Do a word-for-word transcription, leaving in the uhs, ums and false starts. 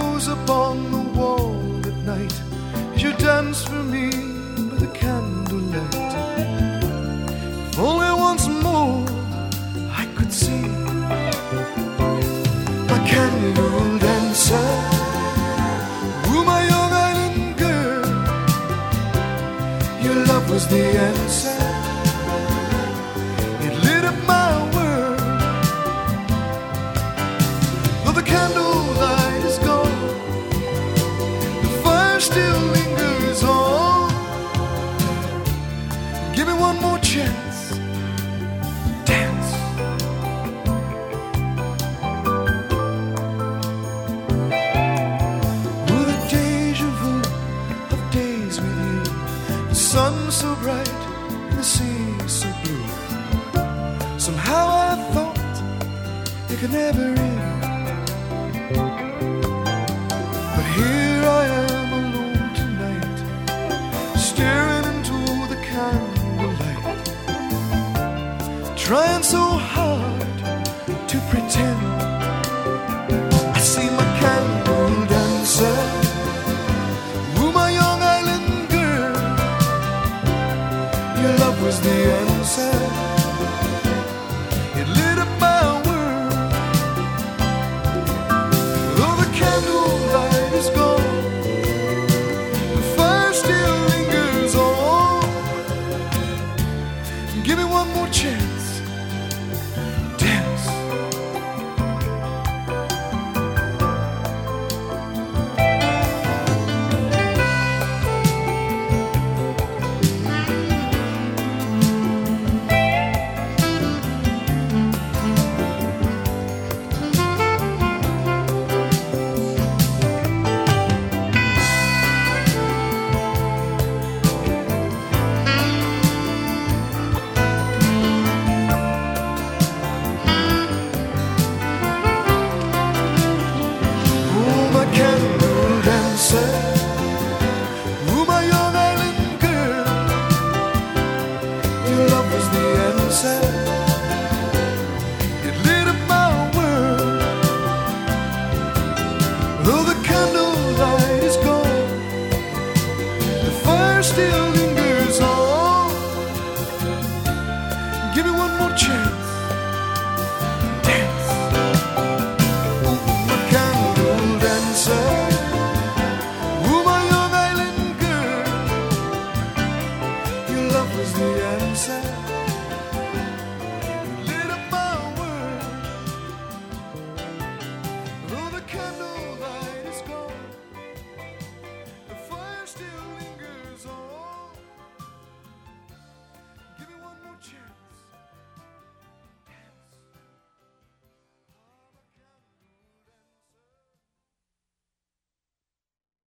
echoes upon the wall at night as you dance for me by the candlelight. If only once more I could see a candle dancer. Ooh, my young island girl, your love was the answer. It lit up my world. Though the candlelight is gone, the fire still lingers on. Give me one more chance. Dance. With a deja vu of days with you, the sun so bright and the sea so blue. Somehow I thought it could never end, but here I am alone tonight, staring into the candlelight, trying so